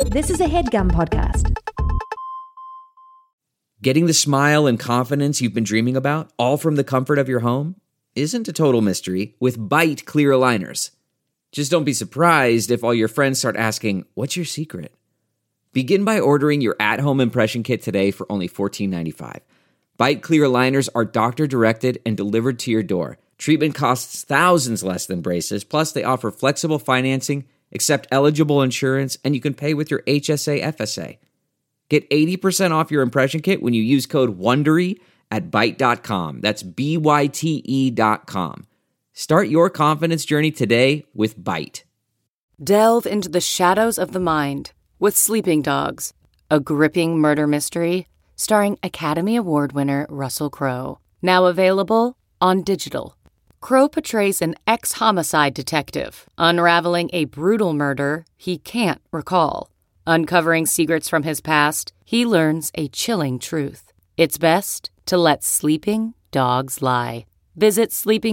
This is a HeadGum podcast. Getting the smile and confidence you've been dreaming about, all from the comfort of your home, isn't a total mystery with Byte clear aligners. Just don't be surprised if all your friends start asking, "What's your secret?" Begin by ordering your at-home impression kit today for only $14.95. Byte clear aligners are doctor-directed and delivered to your door. Treatment costs thousands less than braces, plus they offer flexible financing, accept eligible insurance, and you can pay with your HSA FSA. Get 80% off your impression kit when you use code WONDERY at Byte.com. That's BYTE.com. Start your confidence journey today with Byte. Delve into the shadows of the mind with Sleeping Dogs, a gripping murder mystery starring Academy Award winner Russell Crowe. Now available on digital. Crowe portrays an ex-homicide detective unraveling a brutal murder he can't recall. Uncovering secrets from his past, he learns a chilling truth. It's best to let sleeping dogs lie. Visit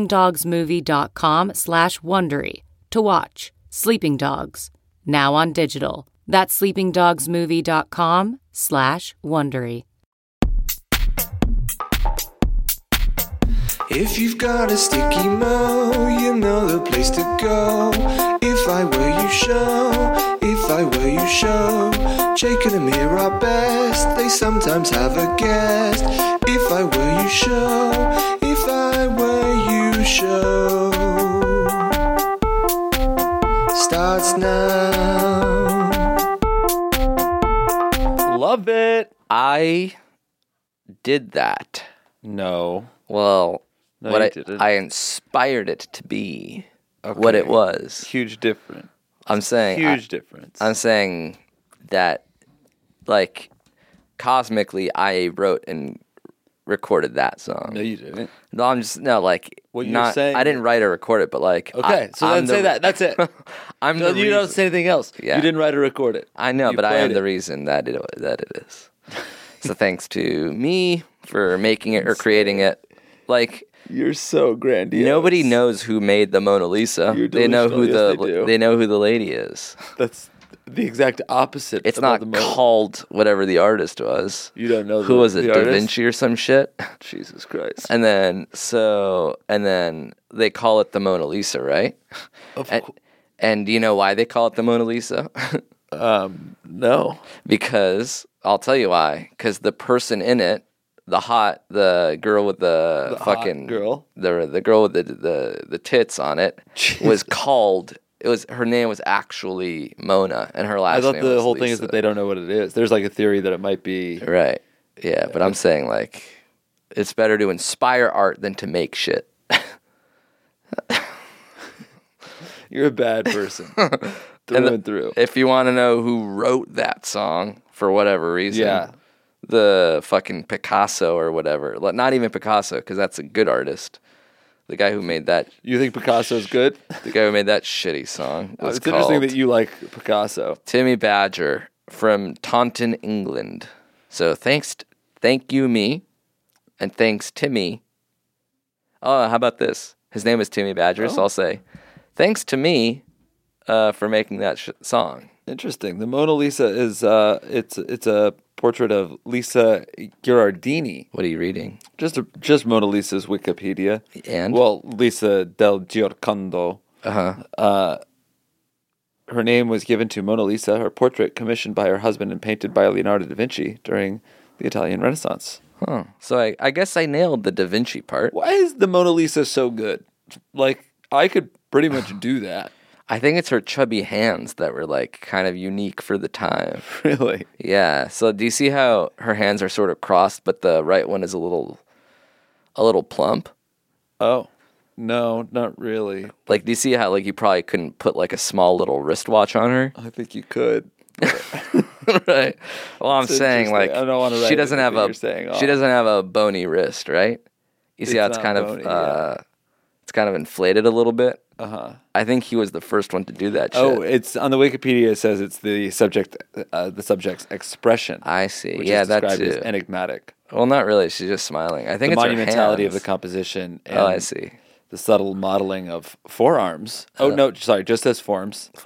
sleepingdogsmovie.com/Wondery to watch Sleeping Dogs, now on digital. That's sleepingdogsmovie.com/Wondery. If you've got a sticky mo, you know the place to go. If I were you show, if I were you show. Jake and Amir are best, they sometimes have a guest. If I were you show, if I were you show. Starts now. Love it. I did that. No. Well, No, what you I didn't. I inspired it to be what it was. Huge difference. I'm saying Huge difference. I'm saying that, like, cosmically, I wrote and recorded that song. No, you didn't. No, I'm just like What you're not. saying- I didn't write or record it, but like. Okay, so I'm then say the- that. That's it. I'm No, the you don't reason. say anything else. Yeah. You didn't write or record it. I know, You but I am played the it. reason that it is. So thanks to me for making it or creating it. Like, You're so grandiose. nobody knows who made the Mona Lisa. You're They know who delusional. Yes, they do. they know who the lady is. That's the exact opposite. It's about not the Mona- called whatever the artist was. You don't know Who was it? the Da artist? Vinci or some shit. Jesus Christ. And then they call it the Mona Lisa, right? And do you know why they call it the Mona Lisa? No. Because I'll tell you why. Because the person in it, the girl with the fucking hot girl? the girl with the tits on it, was called. Her name was actually Mona, and her last I thought name the was whole thing is Lisa. that they don't know what it is. There's like a theory that it might be. Right. Yeah, but I'm saying, like, it's better to inspire art than to make shit. You're a bad person. Through and through. If you want to know who wrote that song for whatever reason, Yeah. the fucking Picasso or whatever. Not even Picasso, because that's a good artist. The guy who made that. You think Picasso's good? The guy who made that shitty song was It's interesting called that you like Picasso. Timmy Badger from Taunton, England. So thank you, me, and thanks, Timmy. Oh, how about this? His name is Timmy Badger, so I'll say, thanks to me for making that song. Interesting. The Mona Lisa is it's a portrait of Lisa Gherardini. What are you reading? Just Mona Lisa's Wikipedia. And? Well, Lisa del Giocondo. Her name was given to Mona Lisa, her portrait commissioned by her husband and painted by Leonardo da Vinci during the Italian Renaissance. Huh. So I guess I nailed the Da Vinci part. Why is the Mona Lisa so good? Like, I could pretty much do that. I think it's her chubby hands that were, like, kind of unique for the time. Really? Yeah. So do you see how her hands are sort of crossed, but the right one is a little plump? Oh. No, not really. Like, do you see how, like, you probably couldn't put, like, a small little wristwatch on her? I think you could. Right. Well, I'm It's saying, like, interesting. I don't wanna write she doesn't have anything you're saying off. she doesn't have a bony wrist, right? You see how it's not kind bony, of it's kind of inflated a little bit. Uh-huh. I think he was the first one to do that shit. Oh, it's on the Wikipedia. It says it's the subject's expression. I see. Which Yeah, is that described too. as enigmatic. Well, not really. She's just smiling. I think The it's her monumentality of the hands. composition. And I see. The subtle modeling of forearms. Oh no, sorry, just as forms. Fuck.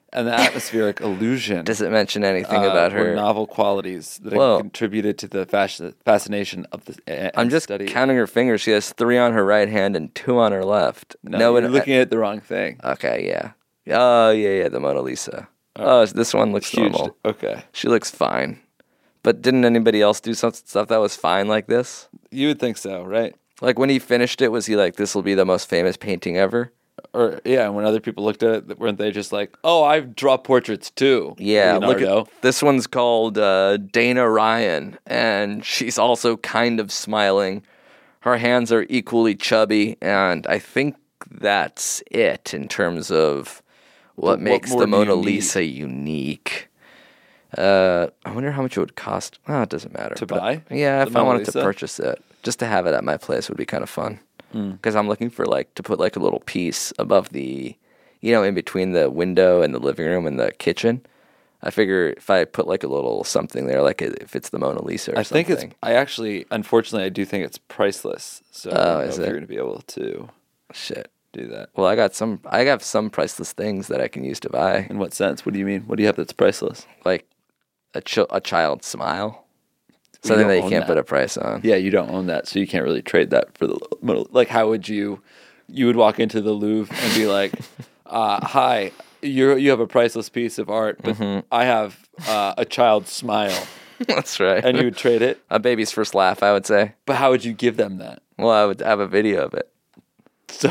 and the atmospheric illusion. Does it mention anything about were her? novel qualities that Whoa. contributed to the fascination of the I'm just study. counting her fingers. She has 3 on her right hand and 2 on her left. No, you're looking at the wrong thing. Okay, yeah. Oh, yeah, the Mona Lisa. Oh, this one looks Huge. normal. Okay. She looks fine. But didn't anybody else do some stuff that was fine like this? You would think so, right? Like when he finished it, was he like, this will be the most famous painting ever? Or yeah, when other people looked at it, weren't they just like, "Oh, I draw portraits too"? Yeah, Leonardo. look at this one's called Dana Ryan, and she's also kind of smiling. Her hands are equally chubby, and I think that's it in terms of what makes more the do Mona you need? Lisa unique. I wonder how much it would cost. Oh, it doesn't matter. To But, buy yeah, the if I Mona wanted to Lisa? purchase it, just to have it at my place would be kind of fun. Because I'm looking for to put a little piece above the, in between the window and the living room and the kitchen. I figure if I put a little something there, if it's the Mona Lisa or I something. think it's. I actually, unfortunately, I do think it's priceless. So I don't know is if it? you're going to be able to Shit. do that. Well, I have some priceless things that I can use to buy, In what sense? What do you mean? What do you have that's priceless? like a child's smile, something don't that you own can't that. put a price on. Yeah, you don't own that, so you can't really trade that for the like. How would you? You would walk into the Louvre and be like, "Hi, you have a priceless piece of art, but I have a child's smile," That's right. and you would trade it. A baby's first laugh, I would say. But how would you give them that? Well, I would have a video of it. So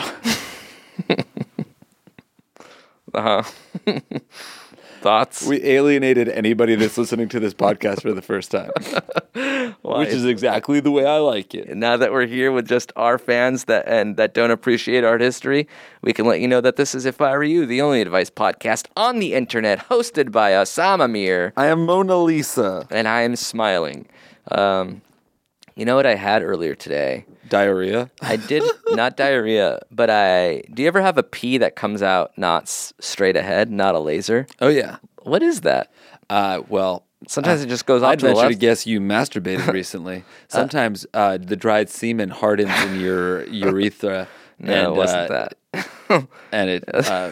Thoughts? we alienated anybody that's listening to this podcast for the first time, which is exactly the way I like it. Now that we're here with just our fans that don't appreciate art history, we can let you know that this is If I Were You, the only advice podcast on the internet, hosted by us. I'm Amir, I am Mona Lisa. and I am smiling. You know what I had earlier today? Diarrhea. I did not diarrhea, but do you ever have a pee that comes out not straight ahead, not a laser? Oh yeah. What is that? Well, Sometimes it just goes off I'd to the venture to left. guess you masturbated recently. Sometimes the dried semen hardens in your urethra. No, it wasn't that. that. And it,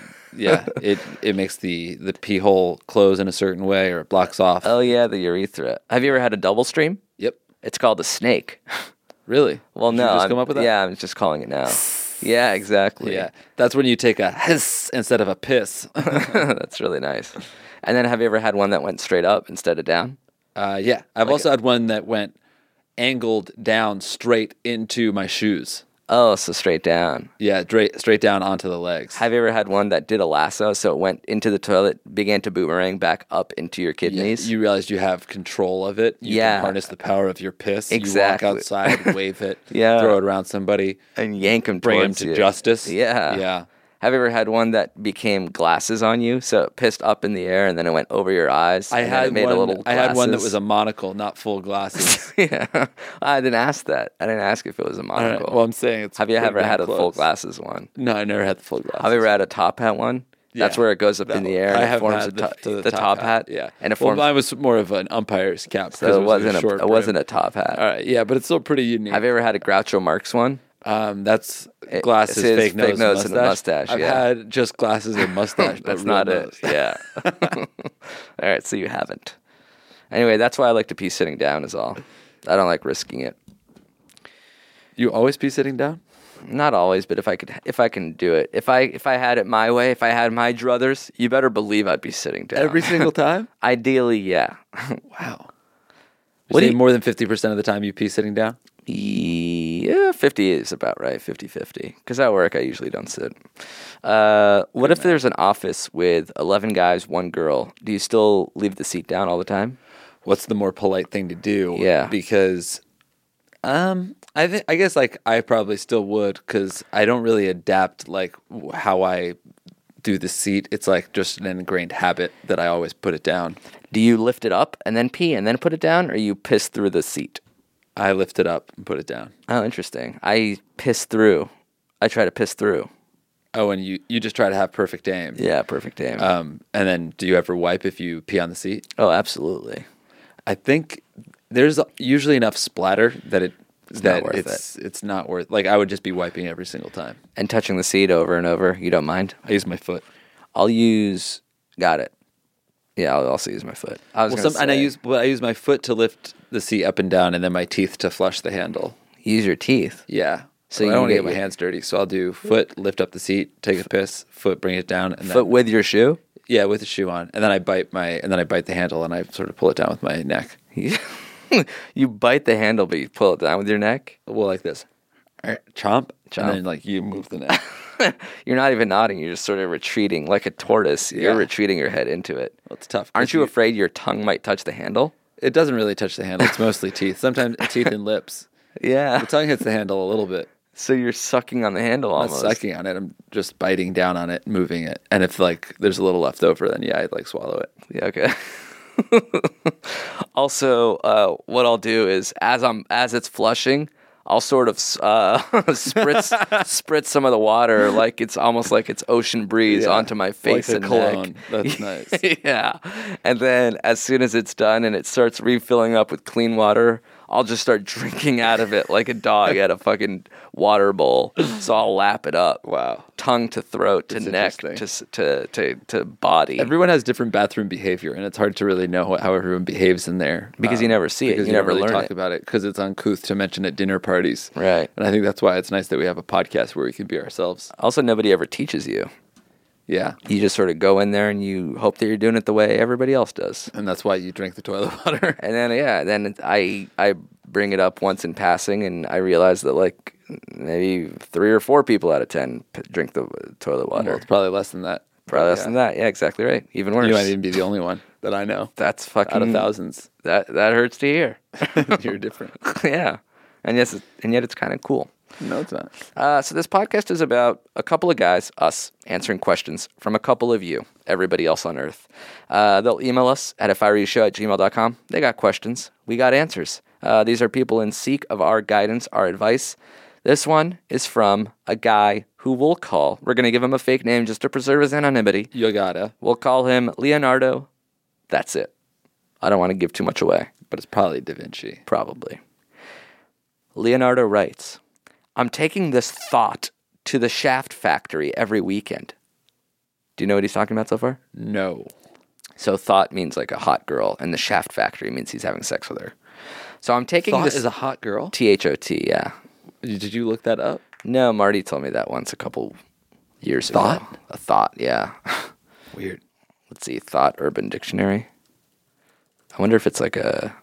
it makes the pee hole close in a certain way, or it blocks off. Oh yeah, the urethra. Have you ever had a double stream? Yep. It's called a snake. Really? Well, Did no, you just I'm- come up with that? Yeah, I'm just calling it now. Yeah, exactly. Yeah. That's when you take a hiss instead of a piss. That's really nice. And then have you ever had one that went straight up instead of down? Yeah. I've also had one that went angled down straight into my shoes. Oh, so straight down. Yeah, straight down onto the legs. Have you ever had one that did a lasso, so it went into the toilet, began to boomerang back up into your kidneys? You realize you have control of it. You Yeah. can harness the power of your piss. Exactly. You walk outside, wave it, Yeah. throw it around somebody, And yank them bring him towards to you. justice. Yeah. Yeah. Have you ever had one that became glasses on you? So it pissed up in the air and then it went over your eyes. I and then had it made one. a little I had one that glasses. was a monocle, not full glasses. Yeah, I didn't ask that. I didn't ask if it was a All right, monocle. well, I'm saying it's. Have you pretty ever damn had a full close. glasses one? No, I never had the full glasses. Have you ever had a top hat one? That's Yeah. where it goes up in the air and I it have forms had the top hat. Yeah, and it well, forms. mine was more of an umpire's cap. So it wasn't a top hat. All right, yeah, but it's still pretty unique. Have you ever had a Groucho Marx one? That's It- glasses, it's his fake nose, fake nose and a mustache, I've yeah. had just glasses and mustache. but That's real not nose. it. Yeah. All right, so you haven't. Anyway, that's why I like to pee sitting down. Is all. I don't like risking it. You always be sitting down? Not always, but if I can do it, if I had it my way, if I had my druthers, you better believe I'd be sitting down Every single time? Ideally, yeah. Wow. What do Say you- more than 50% of the time you pee sitting down? Yeah, 50 is about right, 50-50. Because at work, I usually don't sit. What if there's an office with 11 guys, 1 girl? Do you still leave the seat down all the time? What's the more polite thing to do? Yeah. Because I guess like I probably still would, because I don't really adapt like how I do the seat. It's like just an ingrained habit that I always put it down. Do you lift it up and then pee and then put it down, or you piss through the seat? I lift it up and put it down. Oh, interesting. I piss through. I try to piss through. Oh, and you just try to have perfect aim. Yeah, perfect aim. And then do you ever wipe if you pee on the seat? Oh, absolutely. I think there's usually enough splatter that not worth it's not worth. Like I would just be wiping every single time. And touching the seat over and over, you don't mind? I use my foot. I'll use Got it. Yeah, I'll also use my foot. I was Well, I use my foot to lift the seat up and down, and then my teeth to flush the handle. use your teeth. Yeah. So So I you don't want to get get my your- hands dirty. So I'll do foot, lift up the seat, take a piss, foot, bring it down, and Foot then with your shoe? yeah, with the shoe on, and then I bite the handle, and I sort of pull it down with my neck. You bite the handle, but you pull it down with your neck? Well, like this, chomp, Chomp. and then like you move the neck. You're not even nodding. You're just sort of retreating like a tortoise. You're Yeah. retreating your head into it. Well, it's tough. 'cause Aren't you afraid your tongue might touch the handle? It doesn't really touch the handle. It's mostly teeth. Sometimes teeth and lips. Yeah. The tongue hits the handle a little bit. So you're sucking on the handle I'm not almost. sucking on it. I'm just biting down on it, moving it. And if like there's a little left over, then yeah, I'd like swallow it. Yeah, okay. Also, what I'll do is as it's flushing, I'll sort of spritz some of the water like it's almost like it's ocean breeze Yeah, onto my face like a and cologne. neck. That's nice. Yeah. And then as soon as it's done and it starts refilling up with clean water, I'll just start drinking out of it like a dog at a fucking water bowl. So I'll lap it up. Wow. Tongue to throat to That's neck interesting. to body. Everyone has different bathroom behavior, and it's hard to really know how everyone behaves in there Because you never see it. because You you never never really learn talk it. about it because it's uncouth to mention at dinner parties. Right. And I think that's why it's nice that we have a podcast where we can be ourselves. Also, nobody ever teaches you. Yeah. You just sort of go in there and you hope that you're doing it the way everybody else does. And that's why you drink the toilet water. And then I bring it up once in passing, and I realize that like maybe 3 or 4 people out of 10 drink the toilet water. Well, it's probably less than that. Probably less than that. Yeah, exactly right. Even worse. You might even be the only one that I know. That's fucking Out of thousands. That hurts to hear. You're different. Yeah, and yet it's kind of cool. No, it's not. So this podcast is about a couple of guys, us, answering questions from a couple of you, everybody else on Earth. They'll email us at ifirewryoushow@gmail.com. They got questions. We got answers. These are people in seek of our guidance, our advice. This one is from a guy who we'll call, we're going to give him a fake name just to preserve his anonymity. You gotta. We'll call him Leonardo. That's it. I don't want to give too much away. But it's probably Da Vinci. Probably. Leonardo writes, I'm taking this thought to the Shaft Factory every weekend. Do you know what he's talking about so far? No. So thought means like a hot girl, and the Shaft Factory means he's having sex with her. So I'm taking Thought this... is a hot girl? T-H-O-T, yeah. Did you look that up? No, Marty told me that once a couple years ago. Thought? A thought, yeah. Weird. Let's see, Thought Urban Dictionary. I wonder if it's like a...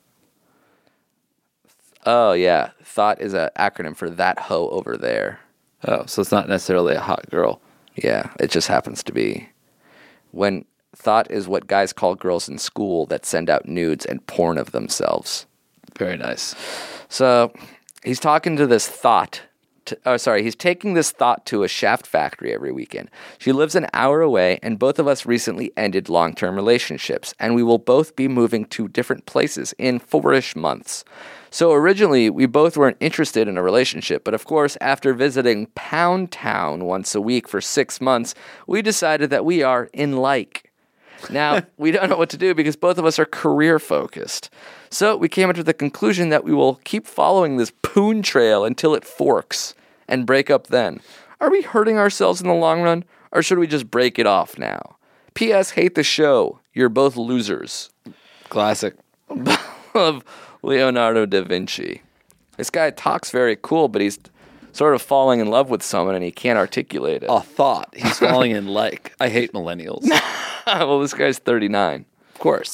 Oh, yeah. Thought is an acronym for that hoe over there. Oh, so it's not necessarily a hot girl. Yeah, it just happens to be. When thought is what guys call girls in school that send out nudes and porn of themselves. Very nice. So he's talking to this thought. He's taking this thought to a Shaft Factory every weekend. She lives an hour away, and both of us recently ended long-term relationships, and we will both be moving to different places in 4-ish months. So originally, we both weren't interested in a relationship, but of course, after visiting Pound Town once a week for 6 months, we decided that we are in like. Now, we don't know what to do because both of us are career-focused. So we came to the conclusion that we will keep following this poon trail until it forks and break up then. Are we hurting ourselves in the long run, or should we just break it off now? P.S. Hate the show. You're both losers. Classic. Of Leonardo da Vinci. This guy talks very cool, but he's sort of falling in love with someone and he can't articulate it. A thought. He's falling in like. I hate millennials. Well, this guy's 39. Of course.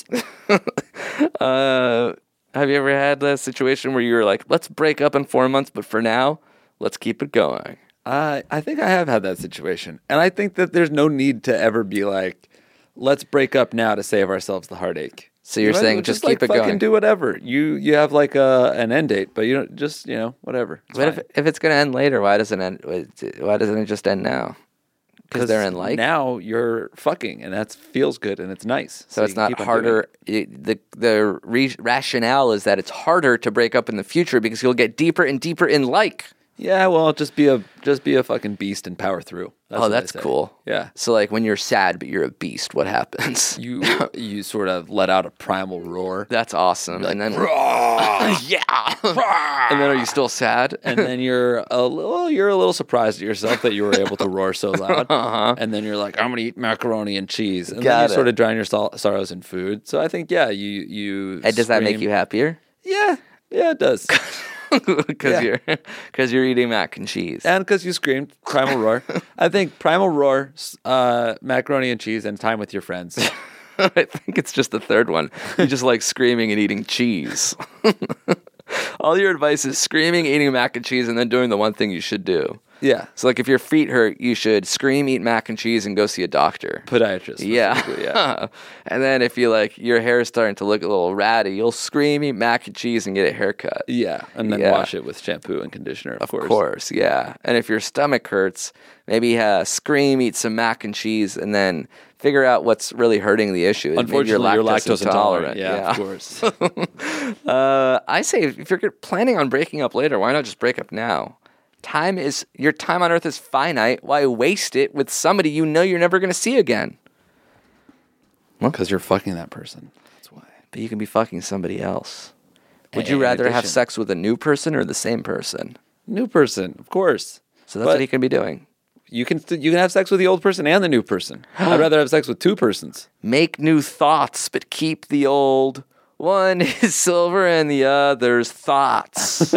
Have you ever had a situation where you were like, let's break up in 4 months, but for now, let's keep it going? I think I have had that situation. And I think that there's no need to ever be like, let's break up now to save ourselves the heartache. So you're You might saying as well just keep it fucking going. do whatever. You have like an end date, but you don't just, whatever. It's But fine. if it's going to end later, why doesn't it just end now? Because they're in like? now you're fucking, and that feels good and it's nice. So it's you can not keep on harder. doing it. The rationale is that it's harder to break up in the future because you'll get deeper and deeper in like. Yeah, well, just be a fucking beast and power through. Oh, what I that's say. cool. Yeah. So like when you're sad but you're a beast, what happens? You sort of let out a primal roar. That's awesome. Like, and then Yeah. And then are you still sad? And then you're a little surprised at yourself that you were able to roar so loud. And then you're like, I'm gonna eat macaroni and cheese, and then you sort of drown your sorrows in food. So I think you. And does that make you happier? Yeah, it does. Because you're eating mac and cheese. And because you screamed Primal Roar. I think Primal Roar, macaroni and cheese, and time with your friends. I think it's just the third one. You just like screaming and eating cheese. All your advice is screaming, eating mac and cheese, and then doing the one thing you should do. Yeah. So like if your feet hurt, you should scream, eat mac and cheese, and go see a doctor. Podiatrist. Yeah. And then if you like your hair is starting to look a little ratty, you'll scream, eat mac and cheese, and get a haircut. Yeah. And then wash it with shampoo and conditioner, of course. Of course, yeah. And if your stomach hurts, maybe scream, eat some mac and cheese, and then figure out what's really hurting the issue. Unfortunately, you're lactose intolerant. Yeah, of course. I say if you're planning on breaking up later, why not just break up now? Your time on earth is finite. Why waste it with somebody you know you're never going to see again? Because you're fucking that person. That's why. But you can be fucking somebody else. Would you rather have sex with a new person or the same person? New person, of course. So that's what he can be doing. You can have sex with the old person and the new person. I'd rather have sex with two persons. Make new thoughts, but keep the old. One is silver and the other's thoughts.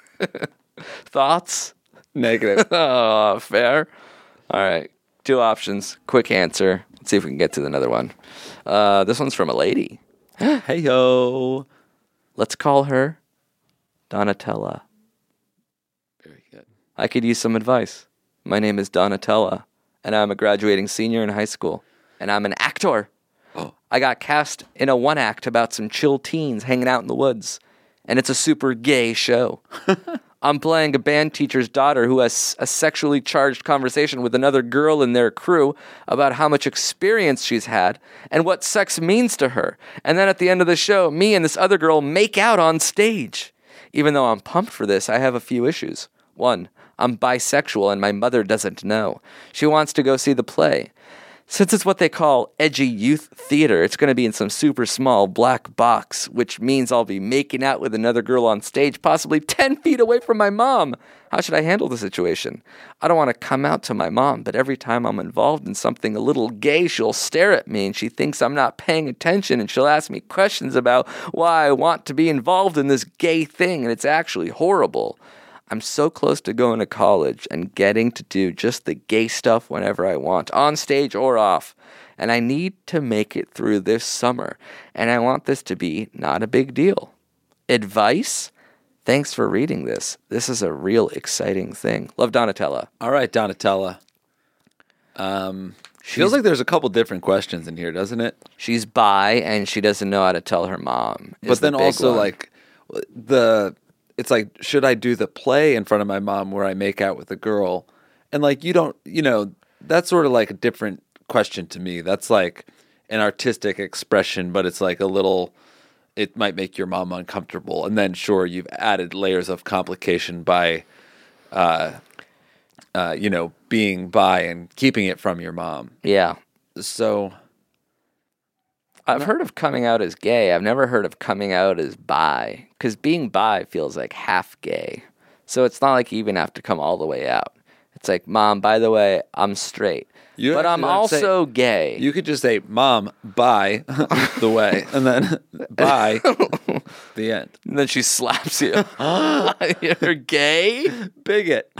Thoughts? Negative. Oh, fair. All right. 2 options. Quick answer. Let's see if we can get to another one. This one's from a lady. Hey, yo. Let's call her Donatella. Very good. I could use some advice. My name is Donatella, and I'm a graduating senior in high school, and I'm an actor. Oh. I got cast in a one-act about some chill teens hanging out in the woods, and it's a super gay show. I'm playing a band teacher's daughter who has a sexually charged conversation with another girl in their crew about how much experience she's had and what sex means to her. And then at the end of the show, me and this other girl make out on stage. Even though I'm pumped for this, I have a few issues. 1, I'm bisexual and my mother doesn't know. She wants to go see the play. Since it's what they call edgy youth theater, it's going to be in some super small black box, which means I'll be making out with another girl on stage, possibly 10 feet away from my mom. How should I handle the situation? I don't want to come out to my mom, but every time I'm involved in something a little gay, she'll stare at me and she thinks I'm not paying attention and she'll ask me questions about why I want to be involved in this gay thing, and it's actually horrible. I'm so close to going to college and getting to do just the gay stuff whenever I want, on stage or off. And I need to make it through this summer. And I want this to be not a big deal. Advice? Thanks for reading this. This is a real exciting thing. Love, Donatella. All right, Donatella. Feels like there's a couple different questions in here, doesn't it? She's bi and she doesn't know how to tell her mom. But then also like it's like, should I do the play in front of my mom where I make out with a girl? And like, that's sort of like a different question to me. That's like an artistic expression, but it's like it might make your mom uncomfortable. And then sure, you've added layers of complication by, being bi and keeping it from your mom. Yeah. So I've heard of coming out as gay. I've never heard of coming out as bi. Because being bi feels like half gay. So it's not like you even have to come all the way out. It's like, Mom, by the way, I'm straight. But I'm also gay. You could just say, Mom, bi the way. And then bi the end. And then she slaps you. You're gay? Bigot.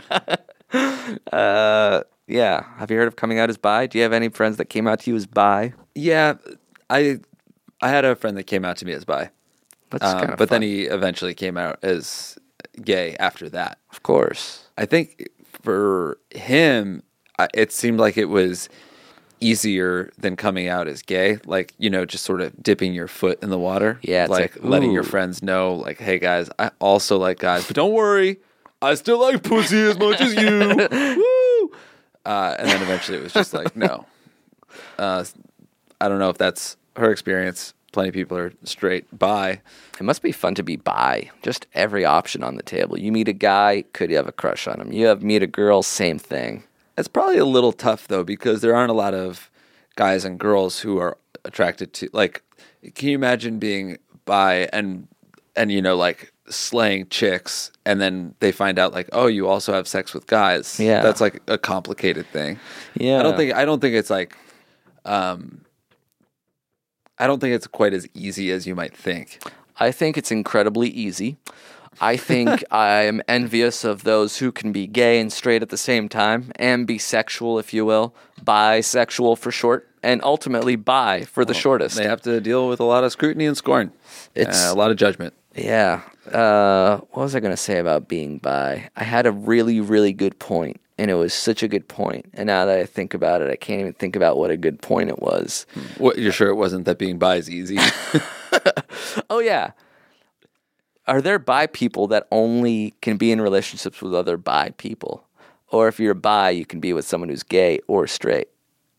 Yeah. Have you heard of coming out as bi? Do you have any friends that came out to you as bi? Yeah. I had a friend that came out to me as bi. That's kind of but fun. then he eventually came out as gay after that. Of course. I think for him, it seemed like it was easier than coming out as gay. Like, just sort of dipping your foot in the water. Yeah, it's like letting your friends know, like, hey guys, I also like guys, but don't worry, I still like pussy as much as you. Woo! And then eventually it was just like, no. I don't know if that's her experience. Plenty of people are straight bi. It must be fun to be bi. Just every option on the table. You meet a guy, could you have a crush on him? Meet a girl, same thing. It's probably a little tough though, because there aren't a lot of guys and girls who are attracted to, like, can you imagine being bi and and like slaying chicks, and then they find out like, oh, you also have sex with guys. Yeah. That's like a complicated thing. Yeah. I don't think it's like I don't think it's quite as easy as you might think. I think it's incredibly easy. I think I am envious of those who can be gay and straight at the same time, ambisexual, if you will, bisexual for short, and ultimately bi for the shortest. They have to deal with a lot of scrutiny and scorn. It's a lot of judgment. Yeah. What was I going to say about being bi? I had a really, really good point, and it was such a good point. And now that I think about it, I can't even think about what a good point it was. What, you're sure it wasn't that being bi is easy? Oh, yeah. Are there bi people that only can be in relationships with other bi people? Or if you're bi, you can be with someone who's gay or straight?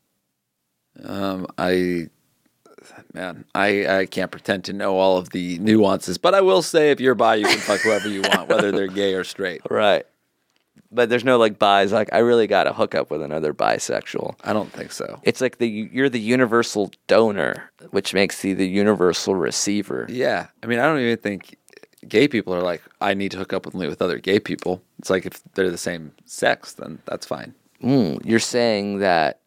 I can't pretend to know all of the nuances, but I will say if you're bi, you can fuck whoever you want, whether they're gay or straight. Right. But there's no like bis, like I really got to hook up with another bisexual. I don't think so. It's like you're the universal donor, which makes you the universal receiver. Yeah. I mean, I don't even think gay people are like, I need to hook up only with other gay people. It's like if they're the same sex, then that's fine. You're saying that...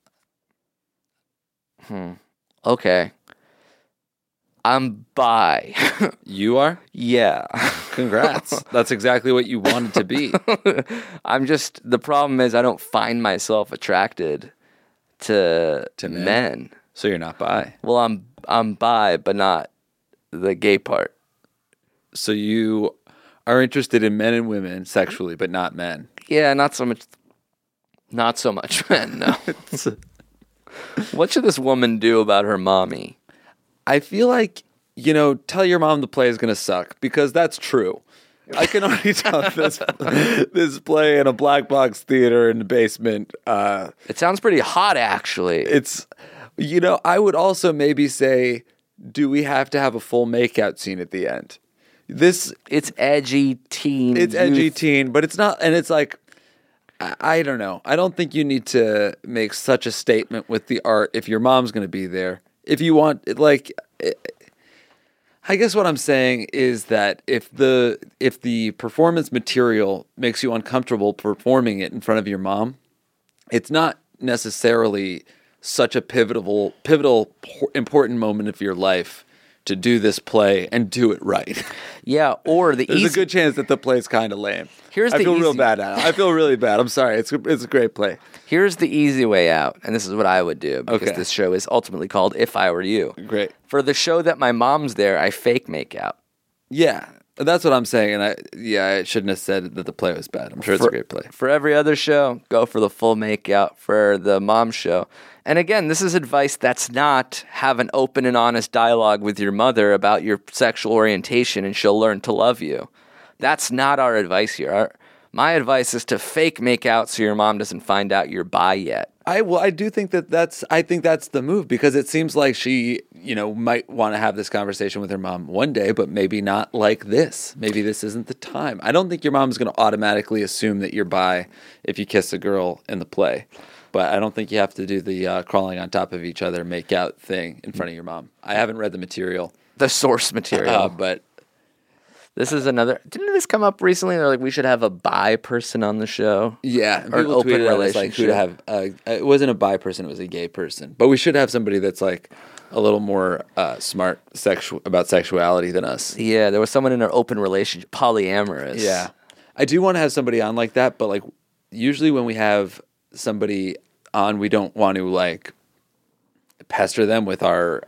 Okay. I'm bi. You are? Yeah. Congrats. That's exactly what you wanted to be. The problem is I don't find myself attracted to men. So you're not bi. Well, I'm bi, but not the gay part. So you are interested in men and women sexually, but not men. Yeah, not so much men, no. What should this woman do about her mommy? I feel like, tell your mom the play is going to suck, because that's true. I can already tell this play in a black box theater in the basement. It sounds pretty hot, actually. It's, I would also maybe say, do we have to have a full makeout scene at the end? It's edgy teen. It's edgy teen, but it's not, and it's like, I don't know. I don't think you need to make such a statement with the art if your mom's going to be there. If you want, I guess what I'm saying is that if the performance material makes you uncomfortable performing it in front of your mom, it's not necessarily such a pivotal, important moment of your life to do this play and do it right. Yeah, or there's a good chance that the play's kind of lame. I feel real bad now. I feel really bad. I'm sorry. It's a great play. Here's the easy way out, and this is what I would do, because this show is ultimately called If I Were You. Great. For the show that my mom's there, I fake make out. Yeah, that's what I'm saying, and I shouldn't have said that the play was bad. I'm sure it's a great play. For every other show, go for the full make out. For the mom show. And again, this is advice that's not have an open and honest dialogue with your mother about your sexual orientation and she'll learn to love you. That's not our advice here. My advice is to fake make out so your mom doesn't find out you're bi yet. I do think that's the move, because it seems like she, might want to have this conversation with her mom one day, but maybe not like this. Maybe this isn't the time. I don't think your mom's going to automatically assume that you're bi if you kiss a girl in the play. But I don't think you have to do the crawling on top of each other make out thing in front of your mom. I haven't read the material. The source material. But this is another... Didn't this come up recently? They're like, we should have a bi person on the show. Yeah. Or an open relationship. It wasn't a bi person, it was a gay person. But we should have somebody that's like a little more smart about sexuality than us. Yeah, there was someone in an open relationship, polyamorous. Yeah. I do want to have somebody on like that, but like usually when we have somebody on, we don't want to like pester them with our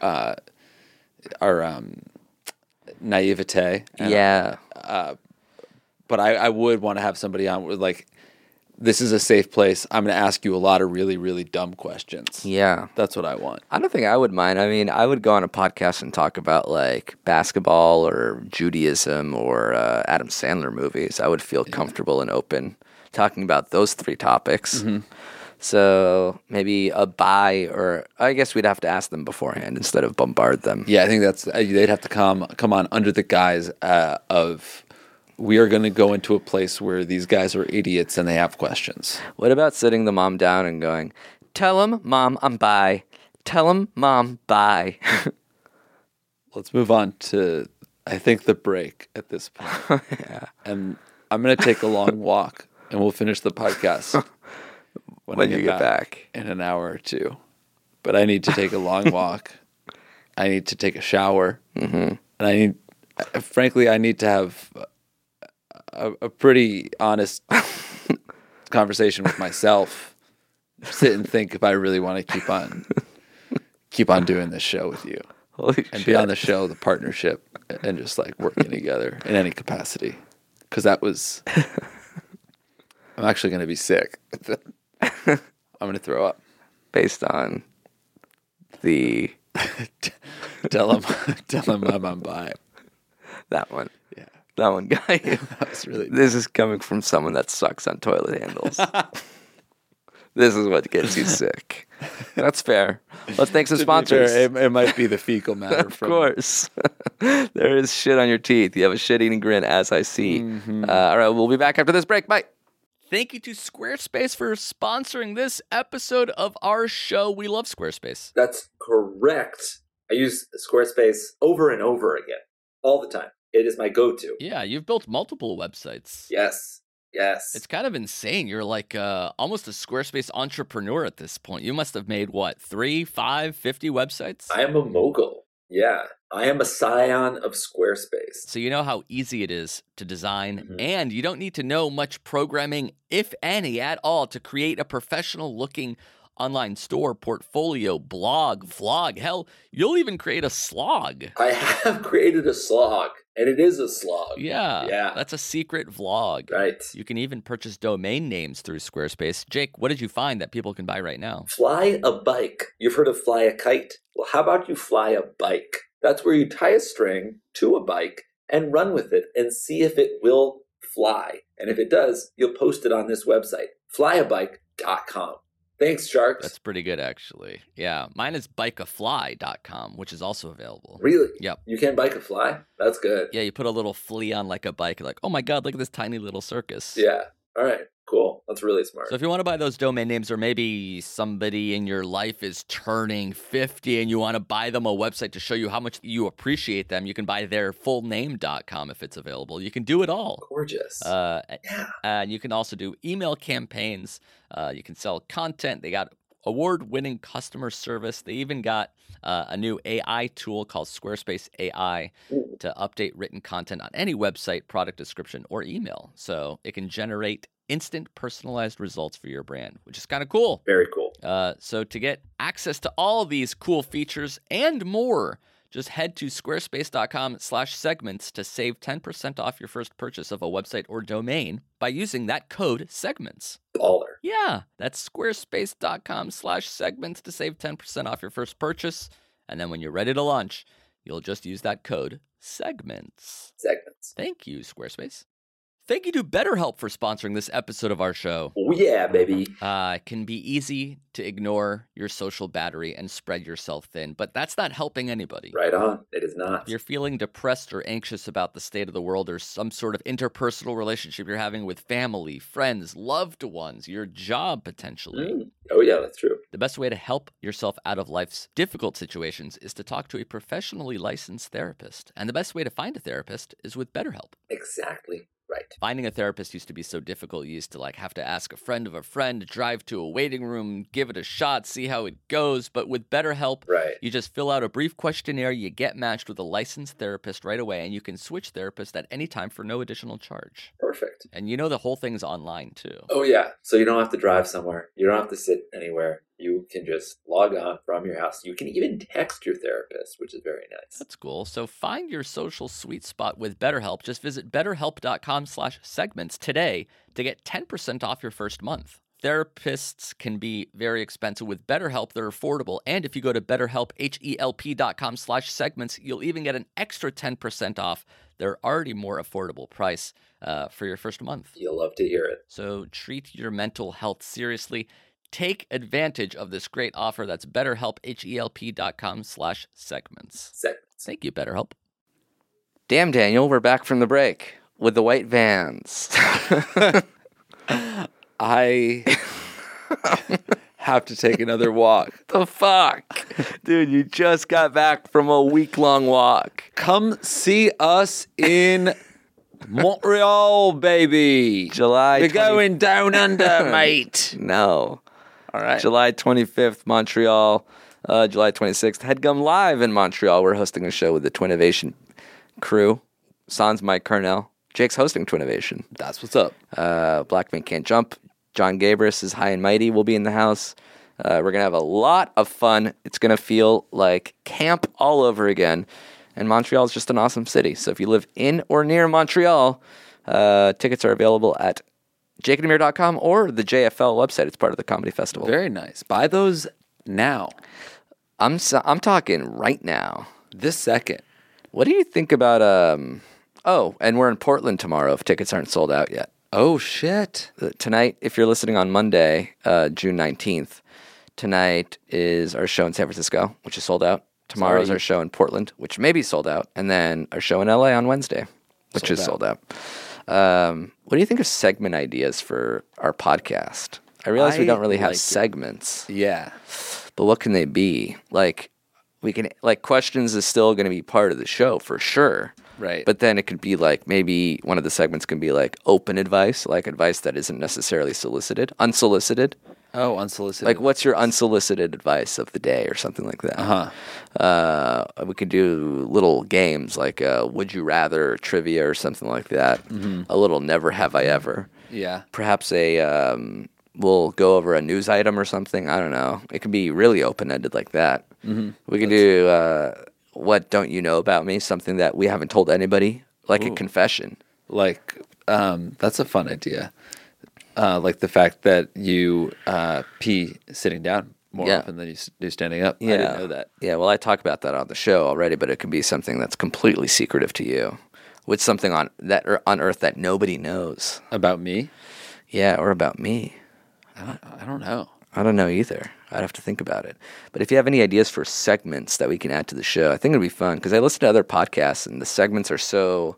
naivete. Yeah. But I would want to have somebody on with like, this is a safe place. I'm going to ask you a lot of really, really dumb questions. Yeah. That's what I want. I don't think I would mind. I mean, I would go on a podcast and talk about like basketball or Judaism or Adam Sandler movies. I would feel comfortable and open talking about those three topics. Mm-hmm. So maybe a bi, or I guess we'd have to ask them beforehand instead of bombard them. Yeah, I think they'd have to come on under the guise of, we are going to go into a place where these guys are idiots and they have questions. What about sitting the mom down and going, tell him, Mom, I'm bi. Tell him, Mom, bi. Let's move on to I think the break at this point. Yeah. And I'm going to take a long walk, and we'll finish the podcast When you get back. in an hour or two. But I need to take a long walk. I need to take a shower. Mm-hmm. And frankly, I need to have a pretty honest conversation with myself. Sit and think if I really want to keep on doing this show with you. Holy And shit. beyond the show, the partnership, and just like working together in any capacity. Because that was, I'm actually going to be sick. I'm going to throw up. Based on the Tell him I'm on by. that one. Yeah, That one guy. that was really. This is coming from someone that sucks on toilet handles. This is what gets you sick. That's fair. Let's thank some To be sponsors. fair, it might be the fecal matter Of from. course. There is shit on your teeth. You have a shit-eating grin, as I see. Mm-hmm. All right, we'll be back after this break. Bye. Thank you to Squarespace for sponsoring this episode of our show. We love Squarespace. That's correct. I use Squarespace over and over again, all the time. It is my go-to. Yeah, you've built multiple websites. Yes. It's kind of insane. You're like almost a Squarespace entrepreneur at this point. You must have made, 3, 5, 50 websites? I am a mogul. Yeah. I am a scion of Squarespace. So you know how easy it is to design, Mhm. and you don't need to know much programming, if any, at all, to create a professional-looking online store, portfolio, blog, vlog. Hell, you'll even create a slog. I have created a slog, and it is a slog. Yeah, Yeah. that's a secret vlog. Right. You can even purchase domain names through Squarespace. Jake, what did you find that people can buy right now? Fly a bike. You've heard of fly a kite? Well, how about you fly a bike? That's where you tie a string to a bike and run with it and see if it will fly. And if it does, you'll post it on this website, flyabike.com. Thanks, Sharks. That's pretty good, actually. Yeah, mine is bikeafly.com, which is also available. Really? Yep. You can bike a fly? That's good. Yeah, you put a little flea on like a bike. You're like, oh my God, look at this tiny little circus. Yeah. All right. Cool. That's really smart. So if you want to buy those domain names, or maybe somebody in your life is turning 50 and you want to buy them a website to show you how much you appreciate them, you can buy their fullname.com if it's available. You can do it all. Gorgeous. And you can also do email campaigns. You can sell content. They got award-winning customer service. They even got a new AI tool called Squarespace AI to update written content on any website, product description, or email. So it can generate instant personalized results for your brand, which is kind of cool. Very cool. So to get access to all these cool features and more, just head to squarespace.com/segments to save 10% off your first purchase of a website or domain by using that code segments. Baller. Yeah, that's squarespace.com/segments to save 10% off your first purchase. And then when you're ready to launch, you'll just use that code segments. Segments. Thank you, Squarespace. Thank you to BetterHelp for sponsoring this episode of our show. Oh, yeah, baby. It can be easy to ignore your social battery and spread yourself thin, but that's not helping anybody. Right on. It is not. If you're feeling depressed or anxious about the state of the world, or some sort of interpersonal relationship you're having with family, friends, loved ones, your job potentially, Oh, yeah, that's true. the best way to help yourself out of life's difficult situations is to talk to a professionally licensed therapist. And the best way to find a therapist is with BetterHelp. Exactly right. Finding a therapist used to be so difficult. You used to have to ask a friend of a friend, drive to a waiting room, give it a shot, see how it goes. But with BetterHelp, Right. you just fill out a brief questionnaire, you get matched with a licensed therapist right away, and you can switch therapists at any time for no additional charge. Perfect. And the whole thing's online too. Oh, yeah. So you don't have to drive somewhere. You don't have to sit anywhere. You can just log on from your house. You can even text your therapist, which is very nice. That's cool. So find your social sweet spot with BetterHelp. Just visit betterhelp.com/segments today to get 10% off your first month. Therapists can be very expensive. With BetterHelp, they're affordable. And if you go to BetterHelp, HELP.com/segments, you'll even get an extra 10% off their already more affordable price for your first month. You'll love to hear it. So treat your mental health seriously. Take advantage of this great offer. That's BetterHelp, HELP.com/segments. Segments. Thank you, BetterHelp. Damn, Daniel, we're back from the break with the white vans. I have to take another walk. The fuck? Dude, you just got back from a week-long walk. Come see us in Montreal, baby. July We're 20 going down under, mate. No. All right. July 25th, Montreal. July 26th, HeadGum Live in Montreal. We're hosting a show with the Twinnovation crew. Sans Mike Carnell. Jake's hosting Twinnovation. That's what's up. Black Man Can't Jump. John Gabris is High and Mighty will be in the house. We're going to have a lot of fun. It's going to feel like camp all over again. And Montreal is just an awesome city. So if you live in or near Montreal, tickets are available at jakeandamir.com or the JFL website. It's part of the Comedy Festival. Very nice. Buy those now. I'm talking right now. This second. What do you think about oh, and we're in Portland tomorrow if tickets aren't sold out yet. Oh, shit. Tonight, if you're listening on Monday, June 19th, tonight is our show in San Francisco, which is sold out. Tomorrow's our show in Portland, which may be sold out. And then our show in LA on Wednesday, which is sold out. What do you think of segment ideas for our podcast? I realize we don't really have segments. Yeah. But what can they be? Like, we can, like, questions is still going to be part of the show for sure. Right. But then it could be like, maybe one of the segments can be like open advice, like advice that isn't necessarily solicited, unsolicited. Oh, unsolicited. Like, what's your unsolicited advice of the day or something like that? We could do little games like Would You Rather trivia or something like that. Mm-hmm. A little Never Have I Ever. Yeah. Perhaps we'll go over a news item or something. I don't know. It could be really open-ended like that. Mm-hmm. We could do What Don't You Know About Me, something that we haven't told anybody, like a confession. Like, that's a fun idea. Like the fact that you pee sitting down more often than you do standing up. Yeah. I didn't know that. Yeah, well, I talk about that on the show already, but it could be something that's completely secretive to you, with something on Earth that nobody knows. About me? Yeah, or about me. I don't know. I don't know either. I'd have to think about it. But if you have any ideas for segments that we can add to the show, I think it'd be fun, because I listen to other podcasts, and the segments are so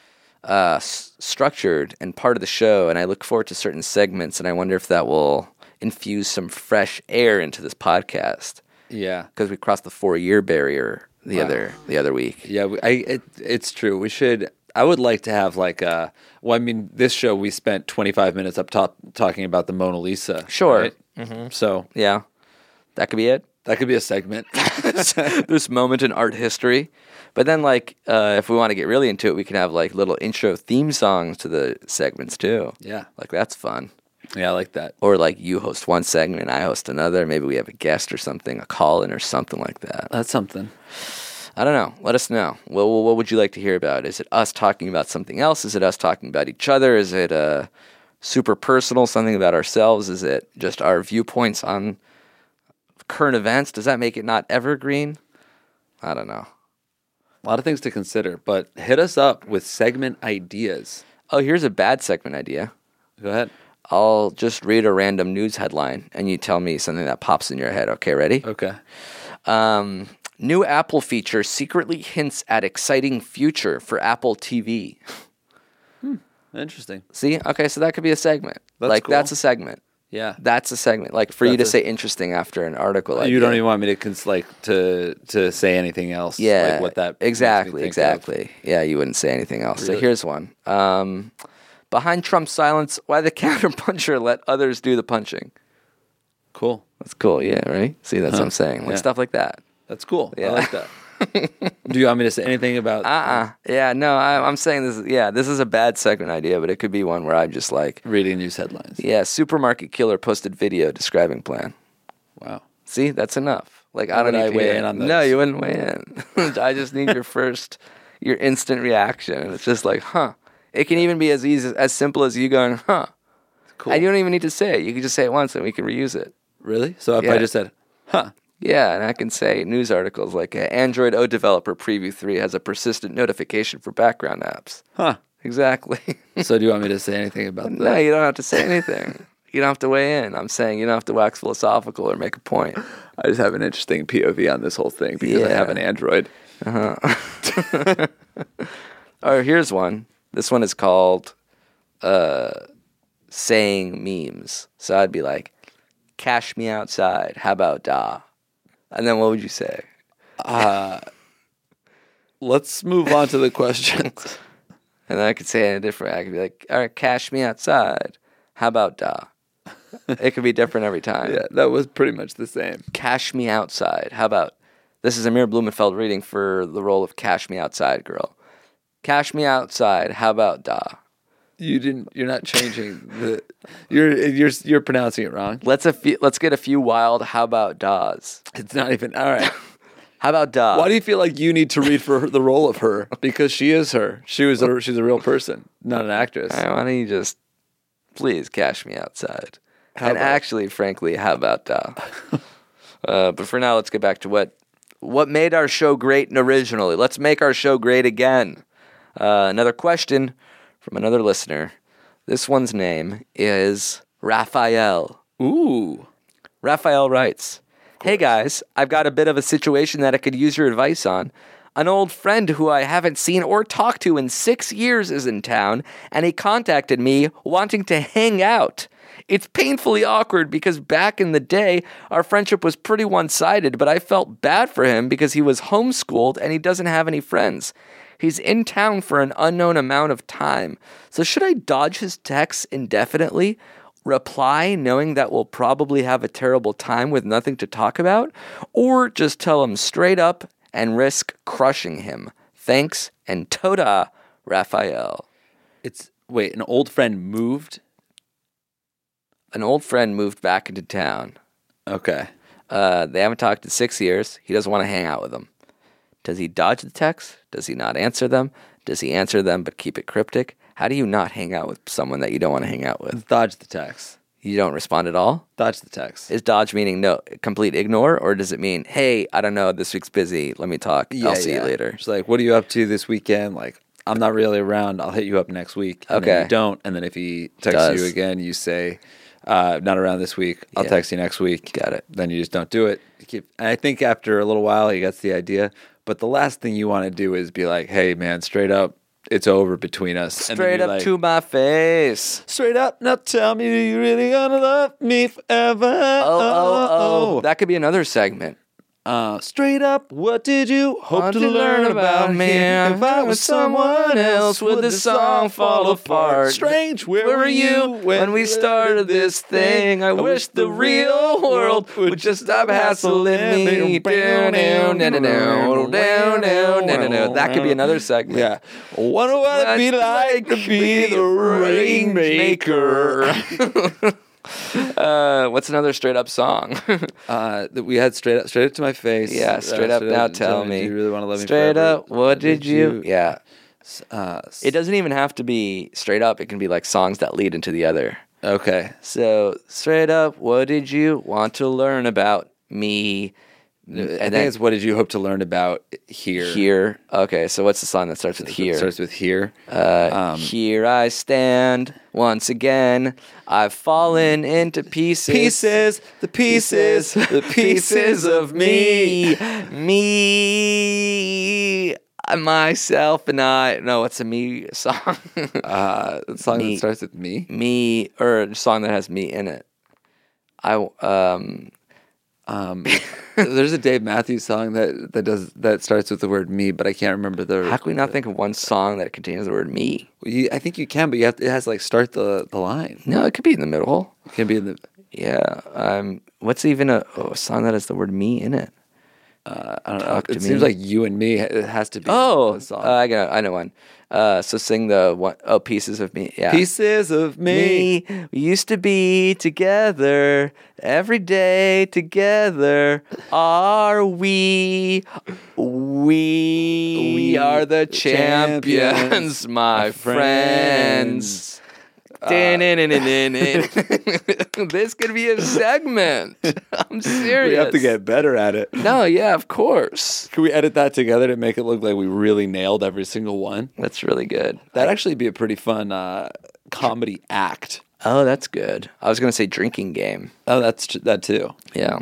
structured and part of the show, and I look forward to certain segments, and I wonder if that will infuse some fresh air into this podcast. Yeah. Because we crossed the 4-year barrier the other week. Yeah, it's true. We should. I would like to have like a. Well, I mean, this show we spent 25 minutes up top talking about the Mona Lisa. Sure. Right? Mm-hmm. So yeah, that could be it. That could be a segment. This moment in art history. But then, like, if we want to get really into it, we can have like little intro theme songs to the segments too. Yeah, like that's fun. Yeah, I like that. Or like you host one segment and I host another. Maybe we have a guest or something, a call-in or something like that. That's something. I don't know. Let us know. What would you like to hear about? Is it us talking about something else? Is it us talking about each other? Is it super personal, something about ourselves? Is it just our viewpoints on current events? Does that make it not evergreen? I don't know. A lot of things to consider, but hit us up with segment ideas. Oh, here's a bad segment idea. Go ahead. I'll just read a random news headline, and you tell me something that pops in your head. Okay, ready? Okay. New Apple feature secretly hints at exciting future for Apple TV. Interesting. See? Okay, so that could be a segment. That's cool. That's a segment. Yeah. That's a segment. Like, for you to say interesting after an article. You don't even want me to to say anything else. Yeah. Like what that exactly. Of. Yeah, you wouldn't say anything else. Really? So here's one. Behind Trump's silence, why the counterpuncher let others do the punching. Cool. That's cool, yeah, right? See, that's what I'm saying. Like stuff like that. That's cool. Yeah. I like that. Do you want me to say anything about... Yeah, no, I'm saying this. Yeah, this is a bad segment idea, but it could be one where I'm just like... reading news headlines. Yeah, supermarket killer posted video describing plan. Wow. See, that's enough. Like, I don't need to weigh in on this. No, you wouldn't weigh in. I just need your instant reaction. And it's just like, huh. It can even be as simple as you going, huh. Cool. And you don't even need to say it. You can just say it once and we can reuse it. Really? So if I just said, huh. Yeah, and I can say news articles like Android O developer Preview 3 has a persistent notification for background apps. Huh. Exactly. So do you want me to say anything about that? No, you don't have to say anything. You don't have to weigh in. I'm saying you don't have to wax philosophical or make a point. I just have an interesting POV on this whole thing because I have an Android. Oh, here's one. This one is called saying memes. So I'd be like, cash me outside. How about da? And then what would you say? Let's move on to the questions. And then I could say it different. I could be like, all right, cash me outside. How about da? It could be different every time. Yeah, that was pretty much the same. Cash me outside. How about, this is Amir Blumenfeld reading for the role of Cash Me Outside girl. Cash me outside. How about da? You're not changing the. You're pronouncing it wrong. Let's get a few wild how about das. It's not even all right. How about da? Why do you feel like you need to read for the role of her? Because she is her. She's a real person, not an actress. All right, why don't you just please cash me outside? How and about- actually, frankly, how about da? But for now, let's get back to what made our show great originally. Let's make our show great again. Another question from another listener. This one's name is Raphael. Ooh. Raphael writes, "Hey guys, I've got a bit of a situation that I could use your advice on. An old friend who I haven't seen or talked to in 6 years is in town, and he contacted me wanting to hang out. It's painfully awkward because back in the day, our friendship was pretty one-sided, but I felt bad for him because he was homeschooled and he doesn't have any friends. He's in town for an unknown amount of time. So should I dodge his texts indefinitely? Reply knowing that we'll probably have a terrible time with nothing to talk about? Or just tell him straight up and risk crushing him? Thanks, and Toda, Raphael." Wait, an old friend moved? An old friend moved back into town. Okay. They haven't talked in 6 years. He doesn't want to hang out with them. Does he dodge the texts? Does he not answer them? Does he answer them but keep it cryptic? How do you not hang out with someone that you don't want to hang out with? Dodge the text. You don't respond at all? Dodge the text. Is dodge meaning no, complete ignore? Or does it mean, hey, I don't know, this week's busy, let me talk, I'll see you later? It's like, what are you up to this weekend? Like, I'm not really around. I'll hit you up next week. And Okay. then you don't. And then if he texts you again, you say, not around this week. I'll Yeah. text you next week. Got it. Then you just don't do it. I think after a little while, he gets the idea. But the last thing you want to do is be like, hey, man, straight up, it's over between us. And then Straight you're up like, to my face. straight up, now tell me, do you really gonna love me forever? Oh. That could be another segment. Straight up, what did you hope Want to learn about me? If I was someone else, would this song fall apart? Strange, where were you when we started this thing? I wish the real world would just stop hassling me. That could be another segment. Yeah. Wonder what it'd be like to be the rainmaker. What's another straight up song? That we had straight up to my face. Yeah, straight up. Now tell me. Do you really want to love me Straight forever? up. What did you? Yeah. S- It doesn't even have to be straight up. It can be like songs that lead into the other. Okay. So straight up, what did you want to learn about me? I think it's what did you hope to learn about here? Here. Okay, so what's the song that starts with here? It starts with here. Here I stand once again. I've fallen into pieces. The pieces of me. Me. Myself and I. No, it's a me song. The song Me. that starts with me. Me, or a song that has me in it. There's a Dave Matthews song that starts with the word me, but I can't remember the. How can we not think of one song that contains the word me? I think you can, but it has to like start the line. No, it could be in the middle. It can be in the. Yeah. What's even a song that has the word me in it? I don't know. Talk to It me. seems like you and me. It has to be. Oh, a song. I know one. So sing the one. Oh, Pieces of Me. Yeah. Pieces of me. We used to be together every day together. Are we? We are the champions, my friends. This could be a segment. I'm serious. We have to get better at it. No, yeah, of course. Can we edit that together to make it look like we really nailed every single one? That's really good. That'd actually be a pretty fun comedy act. Oh, that's good. I was going to say drinking game. Oh, that too. Yeah.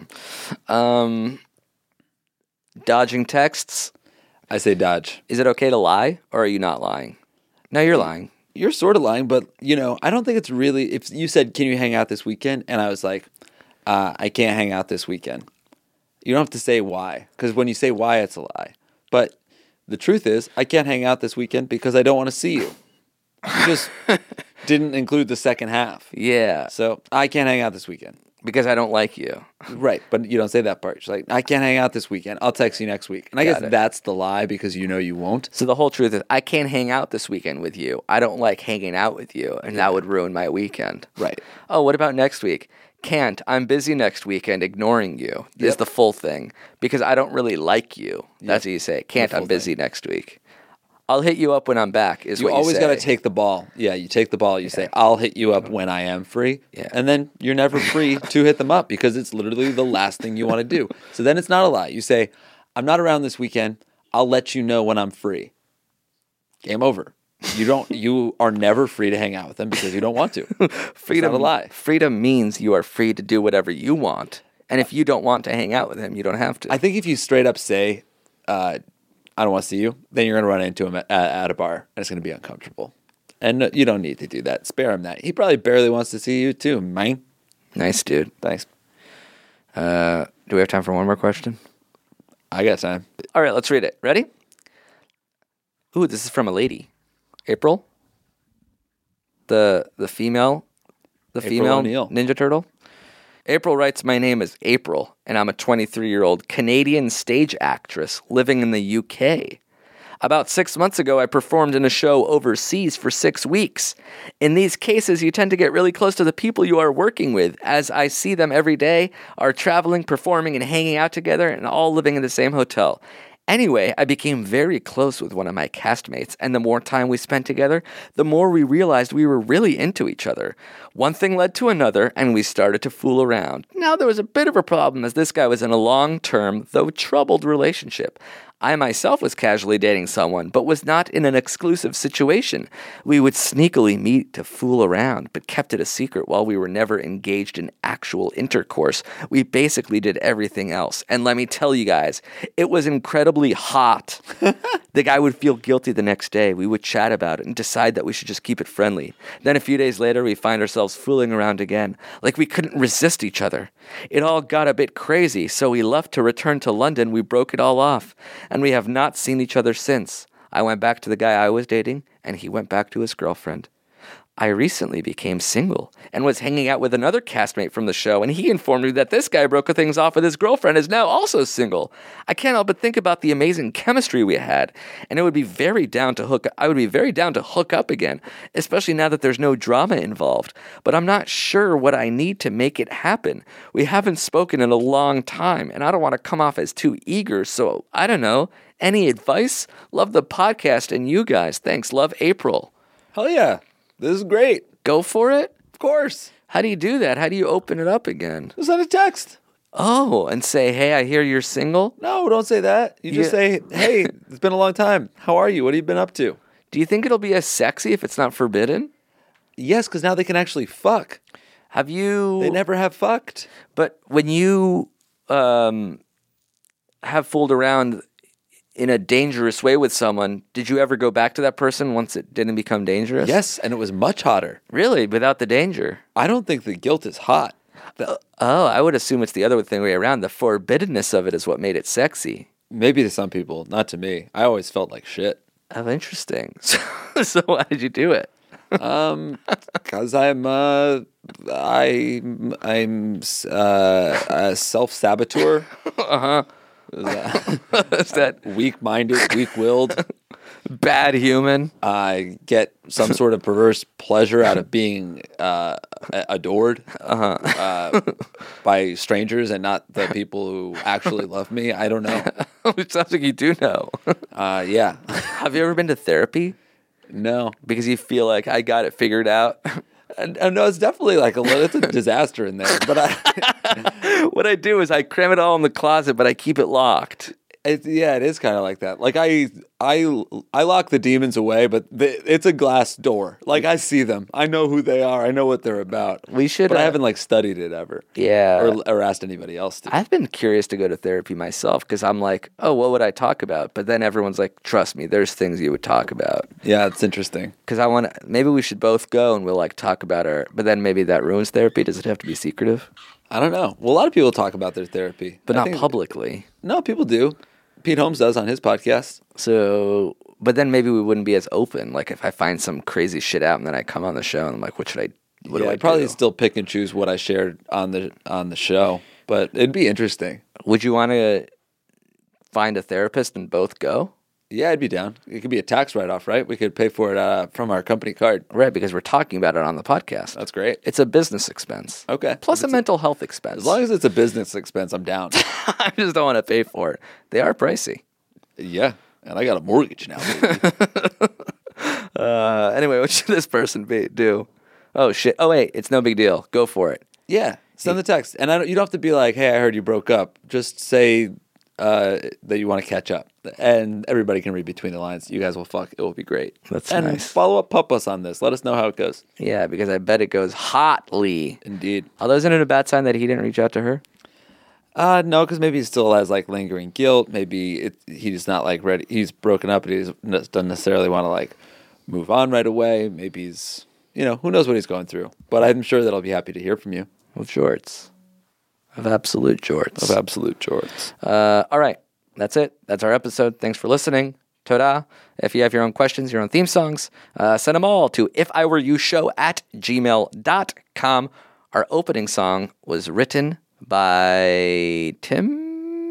Dodging texts. I say dodge. Is it okay to lie, or are you not lying? No, you're lying. You're sort of lying, but I don't think it's really. If you said, "Can you hang out this weekend?" and I was like, I can't hang out this weekend. You don't have to say why, because when you say why, it's a lie. But the truth is, I can't hang out this weekend because I don't want to see you. You just didn't include the second half. Yeah. So I can't hang out this weekend. Because I don't like you. Right, but you don't say that part. You're like, I can't hang out this weekend. I'll text you next week. And I guess it. that's the lie because you know you won't. So the whole truth is, I can't hang out this weekend with you. I don't like hanging out with you, and that would ruin my weekend. Right. Oh, what about next week? Can't. I'm busy next weekend, ignoring you is the full thing. Because I don't really like you. That's what you say. Can't. I'm busy next week. I'll hit you up when I'm back is what you say. You always got to take the ball. Yeah, you take the ball. You say, I'll hit you up when I am free. Yeah. And then you're never free to hit them up because it's literally the last thing you want to do. So then it's not a lie. You say, I'm not around this weekend. I'll let you know when I'm free. Game over. You are never free to hang out with them because you don't want to. Freedom, it's not a lie. Freedom means you are free to do whatever you want. And if you don't want to hang out with him, you don't have to. I think if you straight up say, I don't want to see you, then you're going to run into him at a bar, and it's going to be uncomfortable. And you don't need to do that. Spare him that. He probably barely wants to see you too, man. Nice, dude. Thanks. Do we have time for one more question? I got time. All right, let's read it. Ready? Ooh, this is from a lady. April? The female O'Neil. Ninja Turtle? April writes, my name is April, and I'm a 23-year-old Canadian stage actress living in the UK. About 6 months ago, I performed in a show overseas for 6 weeks. In these cases, you tend to get really close to the people you are working with, as I see them every day, are traveling, performing, and hanging out together, and all living in the same hotel. Anyway, I became very close with one of my castmates, and the more time we spent together, the more we realized we were really into each other. One thing led to another, and we started to fool around. Now, there was a bit of a problem, as this guy was in a long-term, though troubled relationship. I myself was casually dating someone, but was not in an exclusive situation. We would sneakily meet to fool around, but kept it a secret while we were never engaged in actual intercourse. We basically did everything else. And let me tell you guys, it was incredibly hot. The guy would feel guilty the next day. We would chat about it and decide that we should just keep it friendly. Then a few days later, we find ourselves fooling around again, like we couldn't resist each other. It all got a bit crazy, so we left to return to London. We broke it all off, and we have not seen each other since. I went back to the guy I was dating, and he went back to his girlfriend. I recently became single and was hanging out with another castmate from the show, and he informed me that this guy broke things off with his girlfriend is now also single. I can't help but think about the amazing chemistry we had, and I would be very down to hook up again, especially now that there's no drama involved. But I'm not sure what I need to make it happen. We haven't spoken in a long time, and I don't want to come off as too eager, so I don't know. Any advice? Love the podcast and you guys. Thanks. Love, April. Hell yeah. This is great. Go for it? Of course. How do you do that? How do you open it up again? Just send a text. Oh, and say, hey, I hear you're single? No, don't say that. You just say, hey, it's been a long time. How are you? What have you been up to? Do you think it'll be as sexy if it's not forbidden? Yes, because now they can actually fuck. Have you... They never have fucked. But when you have fooled around in a dangerous way with someone, did you ever go back to that person once it didn't become dangerous? Yes, and it was much hotter. Really? Without the danger? I don't think the guilt is hot. I would assume it's the other way around. The forbiddenness of it is what made it sexy. Maybe to some people, not to me. I always felt like shit. Oh, interesting. So why did you do it? Because I'm a self-saboteur. Uh-huh. Is that weak-minded, weak-willed, bad human? I get some sort of perverse pleasure out of being adored by strangers and not the people who actually love me. I don't know. It sounds like you do know. Yeah. Have you ever been to therapy? No. Because you feel like I got it figured out? No, it's definitely like it's a disaster in there. But what I do is I cram it all in the closet, but I keep it locked. It is kind of like that. Like I I lock the demons away, but it's a glass door. Like, I see them. I know who they are. I know what they're about. We should. But I haven't like studied it ever. Yeah. Or asked anybody else to. I've been curious to go to therapy myself because I'm like, oh, what would I talk about? But then everyone's like, trust me, there's things you would talk about. Yeah, it's interesting. Because maybe we should both go and we'll like talk about but then maybe that ruins therapy. Does it have to be secretive? I don't know. Well, a lot of people talk about their therapy. But not publicly. No, people do. Pete Holmes does on his podcast. So, but then maybe we wouldn't be as open. Like if I find some crazy shit out and then I come on the show and I'm like, what do I I'd probably do? still pick and choose what I shared on the show, but it'd be interesting. Would you want to find a therapist and both go? Yeah, I'd be down. It could be a tax write-off, right? We could pay for it from our company card. Right, because we're talking about it on the podcast. That's great. It's a business expense. Okay. Plus a mental health expense. As long as it's a business expense, I'm down. I just don't want to pay for it. They are pricey. Yeah, and I got a mortgage now, baby. Anyway, what should this person do? Oh, shit. Oh, wait, it's no big deal. Go for it. Yeah, send the text. And you don't have to be like, hey, I heard you broke up. Just say that you want to catch up. And everybody can read between the lines. You guys will fuck. It will be great. That's and nice. Follow up us on this. Let us know how it goes. Yeah, because I bet it goes hotly. Indeed. Although, isn't it a bad sign that he didn't reach out to her? No, because maybe he still has like lingering guilt. Maybe he's not like ready. He's broken up and he doesn't necessarily want to like move on right away. Maybe he's, who knows what he's going through. But I'm sure that I'll be happy to hear from you. Of jorts. Of absolute jorts. Of absolute jorts. All right. That's it. That's our episode. Thanks for listening. Ta-da. If you have your own questions, your own theme songs, send them all to iwiweryouShow@gmail.com. Our opening song was written by Timmy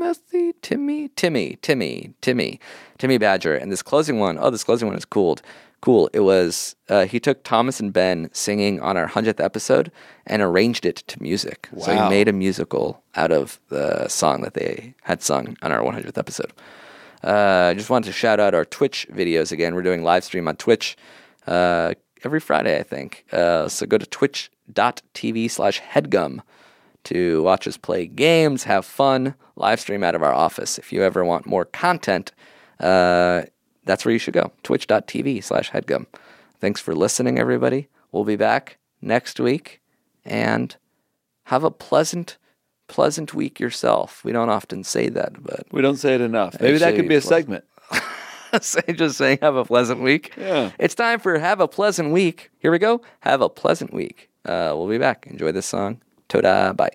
Badger. And this closing one is cool. It was, he took Thomas and Ben singing on our 100th episode and arranged it to music. Wow. So he made a musical out of the song that they had sung on our 100th episode. I just wanted to shout out our Twitch videos again. We're doing live stream on Twitch every Friday, I think. So go to twitch.tv/headgum to watch us play games, have fun, live stream out of our office. If you ever want more content, that's where you should go, twitch.tv/headgum. Thanks for listening, everybody. We'll be back next week, and have a pleasant week yourself. We don't often say that, but... We don't say it enough. Maybe that could be a segment. Just saying have a pleasant week. Yeah. It's time for Have a Pleasant Week. Here we go. Have a pleasant week. We'll be back. Enjoy this song. Toda, bye.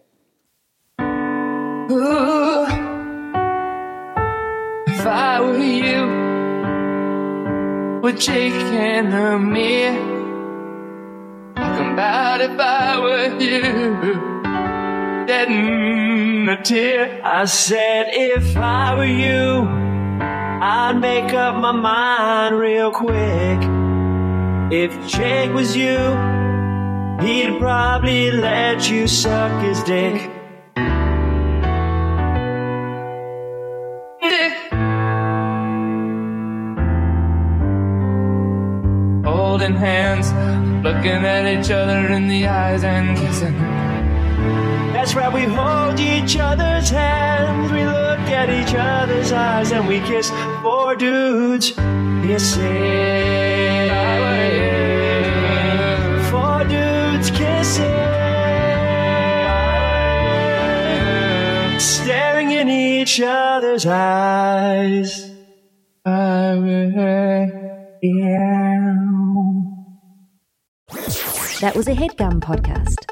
Ooh, if I were you, would Jake and Amir talking about if I were you, shedding a tear? I said if I were you, I'd make up my mind real quick. If Jake was you, he'd probably let you suck his dick. Holding hands, looking at each other in the eyes and kissing. That's right, we hold each other's hands, we look at each other's eyes, and we kiss. Four dudes kissing. Four dudes kissing, staring in each other's eyes. That was a HeadGum podcast.